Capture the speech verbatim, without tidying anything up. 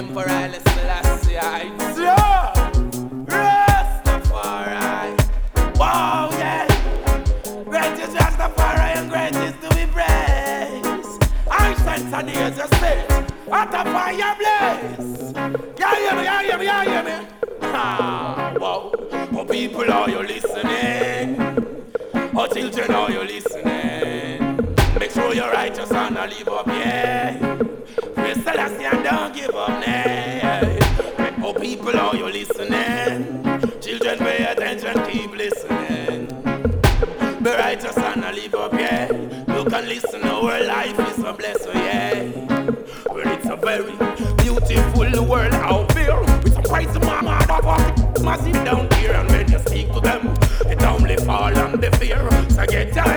Emperor Haile Selassie. Yeah! Rastafari. Wow, yeah. Great is Rastafari and great is to be praised. I sense and hear the spirit out of fire blaze. Yeah, hear me, yeah, hear me, yeah, hear me. Ah, wow. Oh, people, are you listening? Oh, children, are you listening? Make sure you're righteous and not leave up, yeah. Praise Selassie and don't give up, nah. Oh, people, are you listening? Children, pay attention, keep listening. Be righteous and not leave up, yeah. Look and listen, our life is a blessing, yeah. Well, it's a very beautiful world out there. With some crazy mama, massive down here. And when you speak to them, it only fall on the fear. So get your